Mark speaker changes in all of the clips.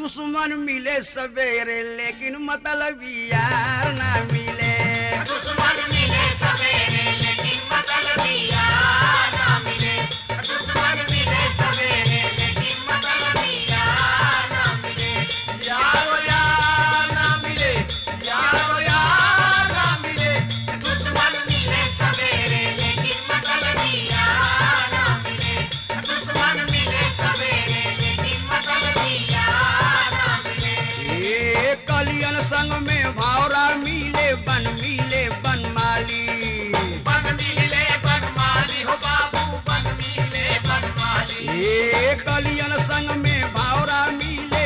Speaker 1: दुश्मन मिले सवेरे लेकिन मतलबी यार ना मिले।
Speaker 2: दुश्मन मिले सवेरे लेकिन मतलबी यार ना मिले। दुश्मन मिले सवेरे लेकिन मतलबी यार ना मिले।
Speaker 3: यारो यार ना मिले, यारो यार ना मिले।
Speaker 2: दुश्मन मिले सवेरे लेकिन मतलबी यार ना मिले। दुश्मन मिले सवेरे लेकिन मतलबी यार ना मिले।
Speaker 1: ए कलियन संग में भावरा मिले बनमाली।
Speaker 3: बन मिले बनमाली हो बाबू, बन मिले बनमाली।
Speaker 1: ए कलियन संग में भावरा मिले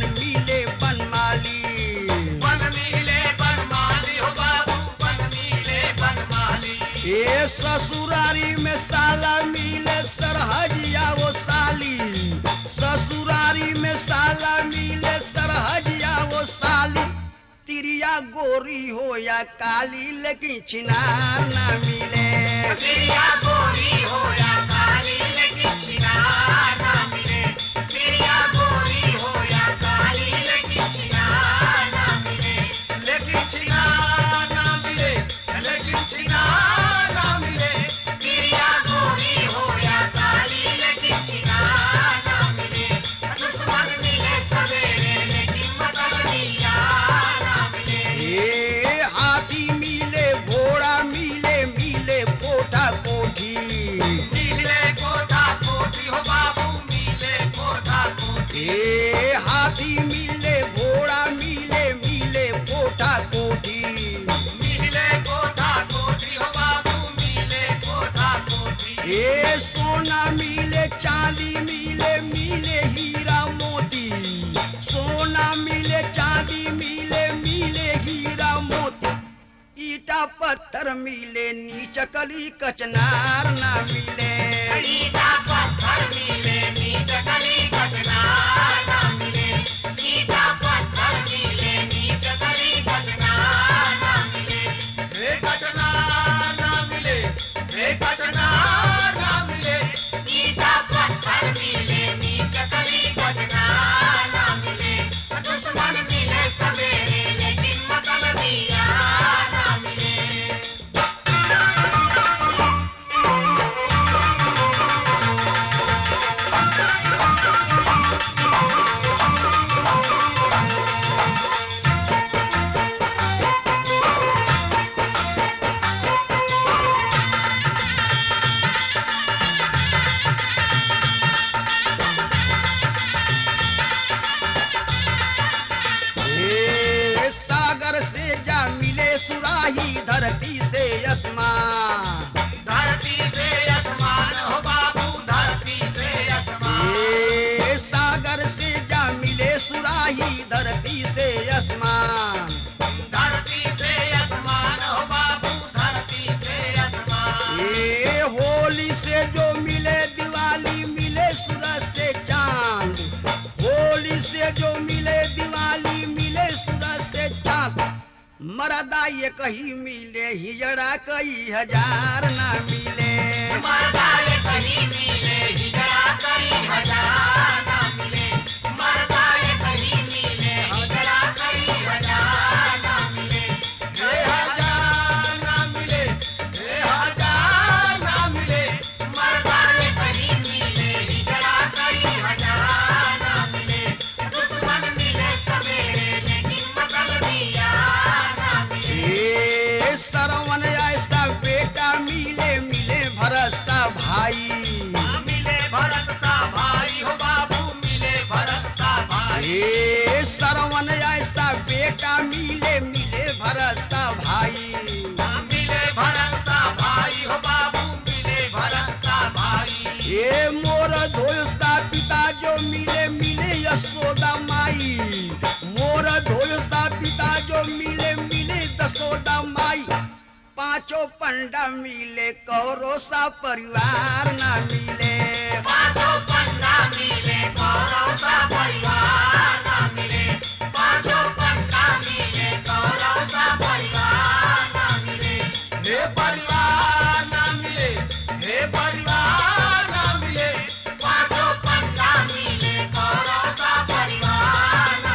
Speaker 1: बनमाली।
Speaker 3: बन मिले बनमाली हो बाबू, बन मिले बनमाली।
Speaker 1: ए ससुरारी में साला मिले सरहजिया वो साली। ससुरारी में साला मिले सरहजिया वो साली। तिरिया गोरी हो या काली लेकिन छिनार ना मिले।
Speaker 2: चिड़िया गोरी हो या काली लेकिन छिनार ना मिले। चिड़िया गोरी हो या काली लेकिन छिनार ना मिले।
Speaker 3: लेकिन छिनार ना मिले, लेकिन छिनार ना मिले।
Speaker 2: चिड़िया गोरी हो या काली लेकिन छिनार ना मिले। दुश्मन मिले सवेरे लेकिन मतलबी यार ना मिले।
Speaker 1: ए हाथी मिले घोड़ा मिले कोठा कोठी।
Speaker 3: मिले कोठा कोठी हो बाबू, मिले कोठा कोठी।
Speaker 1: ए हाथी मिले घोड़ा मिले कोठा कोठी।
Speaker 3: मिले कोठा कोठी हो बाबू, मिले कोठा कोठी।
Speaker 1: ए सोना मिले चांदी मिले हीरा मोती। सोना मिले चांदी मिले हीरा मोती। ईटा पत्थर मिले नीच कली कचनार ना मिले।
Speaker 2: ईटा पत्थर मिले नीच कली कचनार ना मिले। ईटा पत्थर मिले नीच कली कचनार ना मिले।
Speaker 3: हे कचना ना मिले, हे कचना ना मिले।
Speaker 2: ईटा पत्थर मिले नीच कली कचनार ना मिले। दुश्मन मिले सवेरे लेकिन मतलबी यार ना मिले।
Speaker 1: ए सागर से जा मिले सुराही धरती से आसमान।
Speaker 3: धरती से आसमान हो बाबू, धरती से आसमान।
Speaker 1: ए सागर से जा मिले सुराही धरती से आसमान।
Speaker 3: धरती से आसमान हो बाबू, धरती से आसमान।
Speaker 1: ए होली से जो मिले दिवाली मिले सूरज से चांद। होली से जो मिले दिवाली मिले सूरज से चांद। मरदा ये कहीं मिले हिजड़ा कई हजार ना मिले।
Speaker 2: मरदा ये कहीं मिले हिजड़ा कई हजार ना मिले। मरदा ये कहीं मिले हिजड़ा कई हजार ना मिले।
Speaker 3: हे हजार ना मिले, हे हजार ना मिले।
Speaker 2: मरदा ये कहीं मिले हिजड़ा कई हजार ना मिले। दुश्मन मिले सवेरे लेकिन मतलबी यार ना मिले।
Speaker 1: ए सरवन ऐसा बेटा मिले भरसा भाई।
Speaker 3: मिले भरत सा भाई हो बाबू, मिले भरत सा भाई।
Speaker 1: ए सरवन ऐसा बेटा मिले भरसा भाई।
Speaker 3: मिले भरत सा भाई हो बाबू, मिले भरत सा भाई।
Speaker 1: ए मोर धोलसा पिता जो मिले यशोदा माई। मोर धोलसा पिता जो मिले दशोदा माई। पांचों पंडा मिले कौरो सा परिवार ना मिले।
Speaker 2: पांचों पंडा मिले कौरव सा परिवार ना मिले। पांचों पंडा मिले कौरव सा परिवार ना मिले।
Speaker 3: हे परिवार ना मिले, हे परिवार ना मिले।
Speaker 2: पांचों पंडा मिले कौरव सा परिवार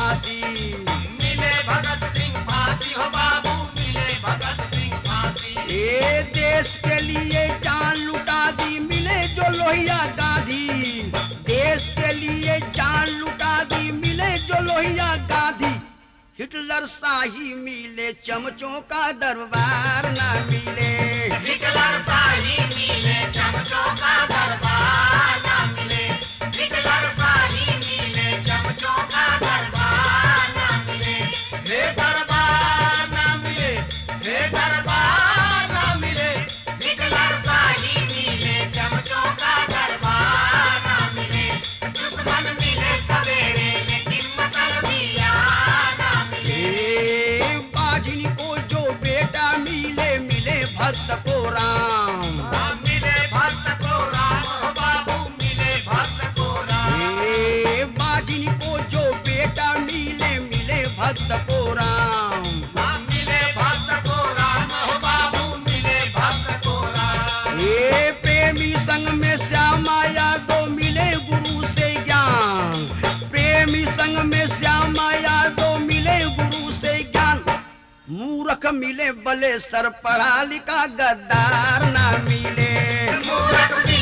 Speaker 1: फांसी।
Speaker 3: मिले भगत सिंह फांसी हो बाबू, मिले भगत सिंह फांसी।
Speaker 1: ए देश के लिए जान लुटा दी, मिले जो लोहिया गांधी। देश के लिए जान लुटा दी, मिले जो लोहिया गांधी। हिटलर शाही मिले, चमचों का दरबार ना मिले।
Speaker 2: हिटलर शाही मिले, चमचों का दरबार ना मिले। हिटलर शाही मिले, चमचों का दरबार ना मिले।
Speaker 3: हे दरबार ना मिले, हे दरबार ना मिले।
Speaker 2: हिटलर शाही मिले, चमचों का दरबार ना मिले। दुश्मन मिले सवेरे, लेकिन मतलबिया ना मिले।
Speaker 1: ए बाजिनी को जो बेटा मिले, मिले भक्त को राम।
Speaker 3: मिले भक्त को राम हो बाबू, मिले भक्त को राम।
Speaker 1: ए बाजिनी को जो बेटा मिले, मिले भक्त को राम।
Speaker 3: मिले भक्त को राम हो बाबू, मिले भक्त को राम।
Speaker 1: ए प्रेमी संग में श्यामा यादव मिले गुरु से ज्ञान। प्रेमी संग में श्यामा यादव मिले गुरु से ज्ञान। मूर्ख मिले बले सर, पढ़ा लिखा गद्दार ना मिले।
Speaker 2: मूर्ख